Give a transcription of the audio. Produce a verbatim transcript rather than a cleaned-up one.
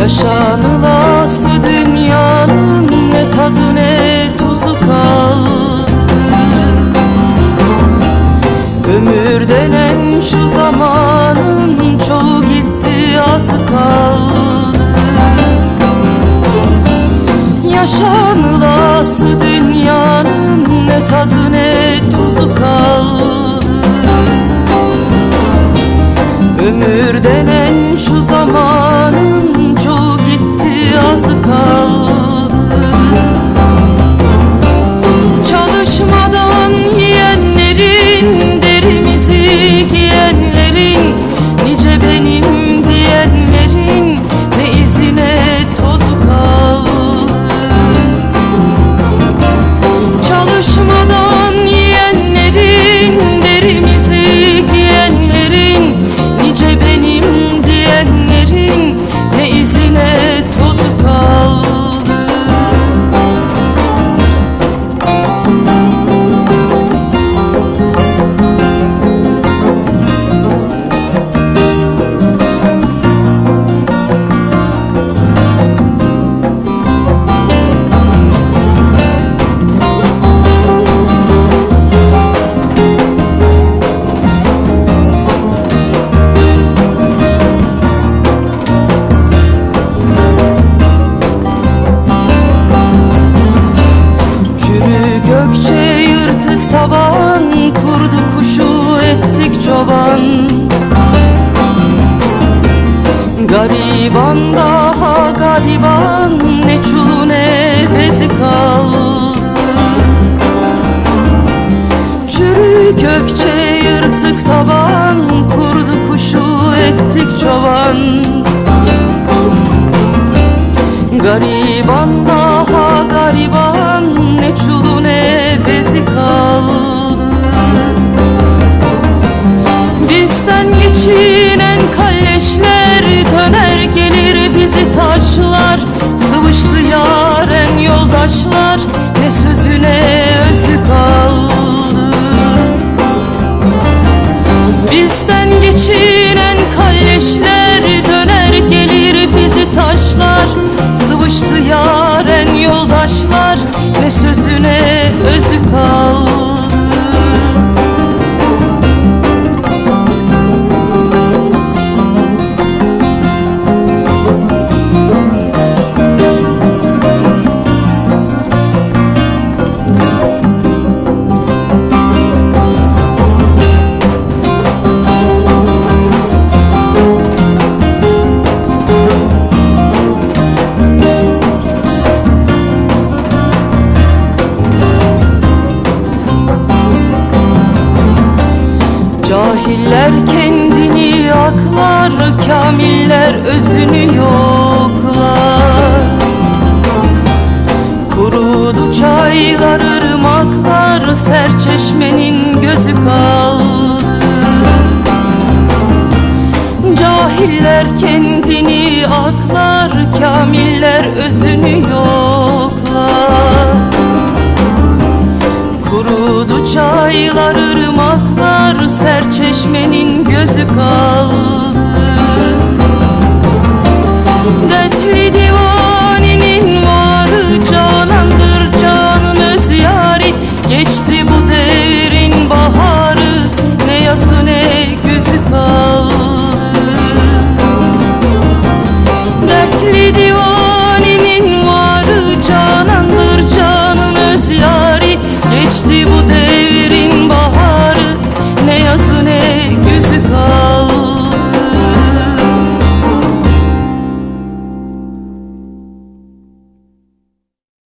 Yaşanılası dünyanın ne tadı ne tuzu kaldı. Ömür denen şu zamanın çoğu gitti, azı kaldı. Yaşanılası dünyanın ne tadı ne tuzu kaldı. Ömür denen şu zamanın çoğu gitti, azı kaldı. Çalışmadan yiyenlerin, derimizi giyenlerin, nice benim diyenlerin ne izine tozu kaldı. Çalışmadan yiyenlerin, derimizi giyenlerin, nice benim diyenlerin ne izine tozu kaldı. Gökçe yırtık tavan, kurdu kuşu ettik çoban. Gariban daha gariban, ne çulu ne bezi kaldı. Çürü gökçe yırtık tavan, kurdu kuşu ettik çoban. Gariban daha gariban, ne çulu ne bezi kaldı. Bizden geçinen kalleşler döner gelir bizi taşlar. Sıvıştı yaren yoldaşlar, ne sözü ne özü kaldı. Bizden geçinen kalleşler döner gelir bizi taşlar. Sıvıştı yaren yoldaşlar, ne sözü ne özü kaldı. Cahiller kendini aklar, kamiller özünü yoklar. Kurudu çaylar, ırmaklar, serçeşmenin gözü kaldı. Cahiller kendini aklar, kamiller özünü yoklar. Kurudu çaylar, ırmaklar, serçeşmenin gözü kaldı.